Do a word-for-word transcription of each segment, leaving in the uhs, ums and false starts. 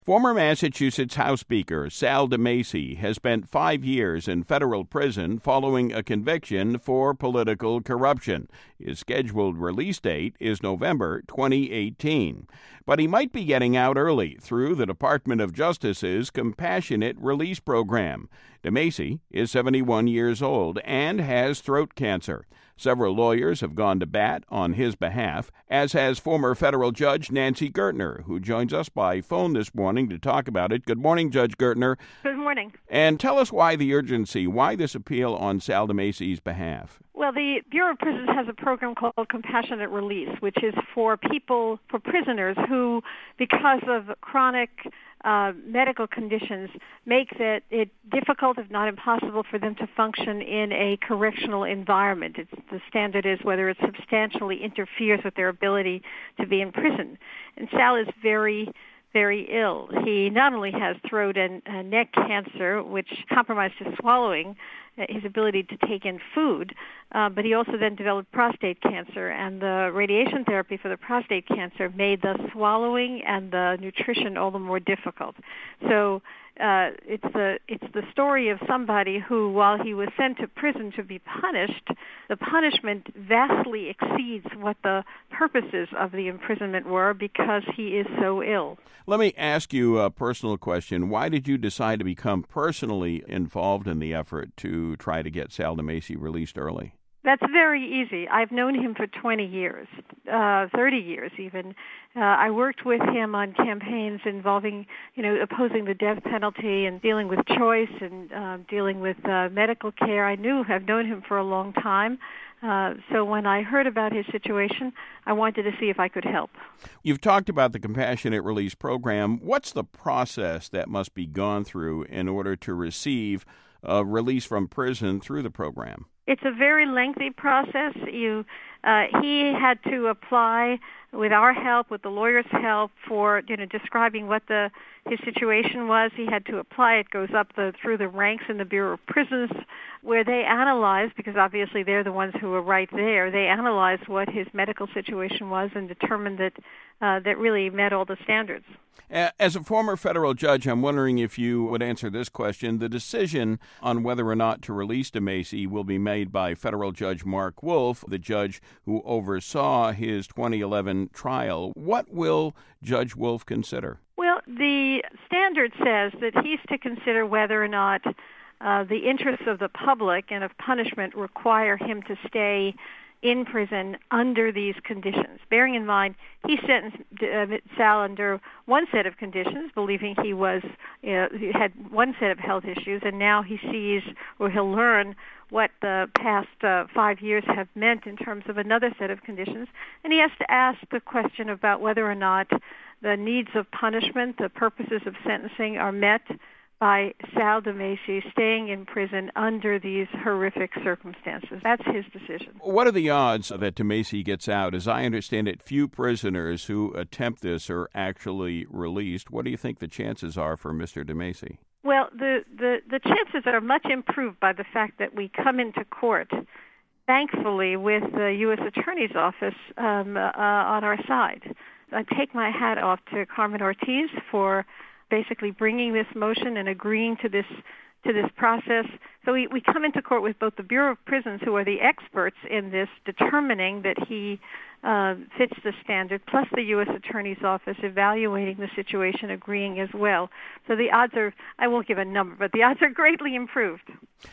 Former Massachusetts House Speaker Sal DeMacy has spent five years in federal prison following a conviction for political corruption. His scheduled release date is November twenty eighteen. But he might be getting out early through the Department of Justice's Compassionate Release Program. DeMacy is seventy-one years old and has throat cancer. Several lawyers have gone to bat on his behalf, as has former federal Judge Nancy Gertner, who joins us by phone this morning to talk about it. Good morning, Judge Gertner. Good morning. And tell us why the urgency, why this appeal on Sal DeMacy's behalf. Well, the Bureau of Prisons has a program called Compassionate Release, which is for people, for prisoners who, because of chronic uh, medical conditions, make it, it difficult, if not impossible, for them to function in a correctional environment. It's, the standard is whether it substantially interferes with their ability to be in prison. And Sal is very very ill. He not only has throat and uh, neck cancer, which compromised his swallowing, uh, his ability to take in food, uh, but he also then developed prostate cancer, and the radiation therapy for the prostate cancer made the swallowing and the nutrition all the more difficult. So uh, it's the it's the story of somebody who, while he was sent to prison to be punished, the punishment vastly exceeds what the purposes of the imprisonment were because he is so ill. Let me ask you a personal question. Why did you decide to become personally involved in the effort to try to get Sal DeMacy released early? That's very easy. I've known him for twenty years, uh, thirty years even. Uh, I worked with him on campaigns involving, you know, opposing the death penalty and dealing with choice and uh, dealing with uh, medical care. I knew, I've known him for a long time. Uh, so when I heard about his situation, I wanted to see if I could help. You've talked about the Compassionate Release Program. What's the process that must be gone through in order to receive a release from prison through the program? It's a very lengthy process. You, uh, he had to apply with our help, with the lawyer's help, for you know describing what the his situation was. He had to apply. It goes up the, through the ranks in the Bureau of Prisons, where they analyze, because obviously they're the ones who are right there. They analyze what his medical situation was and determined that uh, that really met all the standards. As a former federal judge, I'm wondering if you would answer this question. The decision on whether or not to release DeMacy will be made by federal Judge Mark Wolf, the judge who oversaw his twenty eleven trial. What will Judge Wolf consider? Well, the standard says that he's to consider whether or not uh, the interests of the public and of punishment require him to stay in prison under these conditions. Bearing in mind, he sentenced uh, Sal under one set of conditions, believing he was you know, he had one set of health issues, and now he sees, or he'll learn, what the past uh, five years have meant in terms of another set of conditions. And he has to ask the question about whether or not the needs of punishment, the purposes of sentencing, are met by Sal DeMacy staying in prison under these horrific circumstances. That's his decision. What are the odds that DeMacy gets out? As I understand it, few prisoners who attempt this are actually released. What do you think the chances are for Mister DeMacy? Well, the, the, the chances are much improved by the fact that we come into court, thankfully, with the U S Attorney's Office um, uh, on our side. I take my hat off to Carmen Ortiz for basically bringing this motion and agreeing to this to this process. So we, we come into court with both the Bureau of Prisons, who are the experts in this, determining that he uh, fits the standard, plus the U S Attorney's Office evaluating the situation, agreeing as well. So the odds are, I won't give a number, but the odds are greatly improved.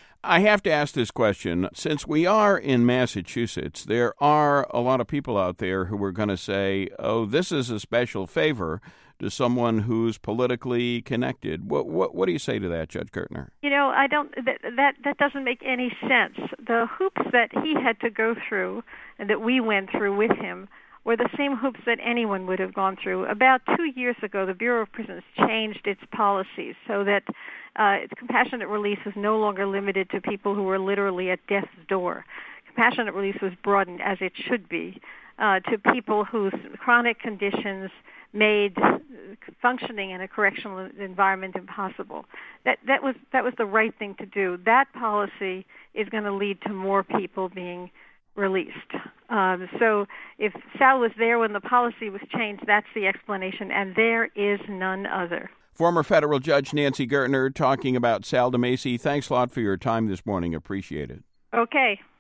I have to ask this question. Since we are in Massachusetts, there are a lot of people out there who are going to say, oh, this is a special favor to someone who's politically connected. What what, what do you say to that, Judge Gertner? You know, I don't. That, that that doesn't make any sense. The hoops that he had to go through and that we went through with him were the same hoops that anyone would have gone through. About two years ago, the Bureau of Prisons changed its policies so that uh, its compassionate release was no longer limited to people who were literally at death's door. Compassionate release was broadened, as it should be, uh, to people whose chronic conditions made functioning in a correctional environment impossible. That that was that was the right thing to do. That policy is going to lead to more people being released. Um, so if Sal was there when the policy was changed, that's the explanation, and there is none other. Former federal judge Nancy Gertner talking about Sal DiMasi. Thanks a lot for your time this morning. Appreciate it. Okay.